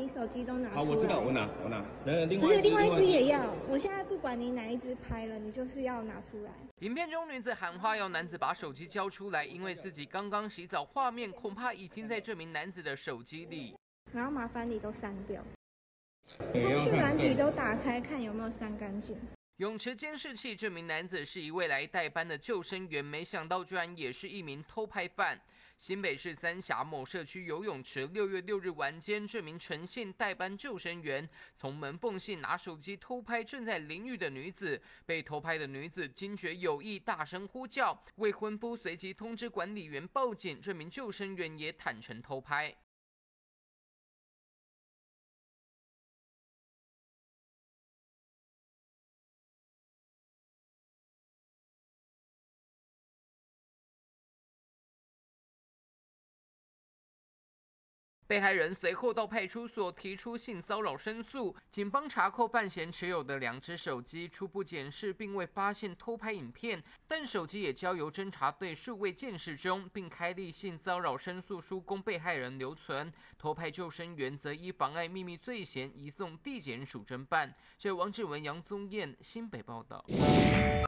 你手机都拿出来。 好，我知道，我拿。另不是， 外另外一只也要。我现在不管你哪一只拍了，你就是要拿出来。 影片中女子喊话要男子把手机交出来，因为自己刚刚洗澡，画面恐怕已经在这名男子的手机里。 然后麻烦你都删掉，通讯软体都打开，看有没有删干净。 泳池监视器，这名男子是一位来代班的救生员，没想到居然也是一名偷拍犯。新北市三峡某社区游泳池6月6日晚间，这名陈姓代班救生员从门缝隙拿手机偷拍正在淋浴的女子，被偷拍的女子惊觉有异，大声呼叫，未婚夫随即通知管理员报警，这名救生员也坦诚偷拍。被害人随后到派出所提出性骚扰申诉，警方查扣范闲持有的2只手机，初步检视并未发现偷拍影片，但手机也交由侦查队数位鉴识中，并开立性骚扰申诉书供被害人留存。偷拍救生员则依妨碍秘密罪嫌移送地检署侦办。这王志文、杨宗彦新北报道。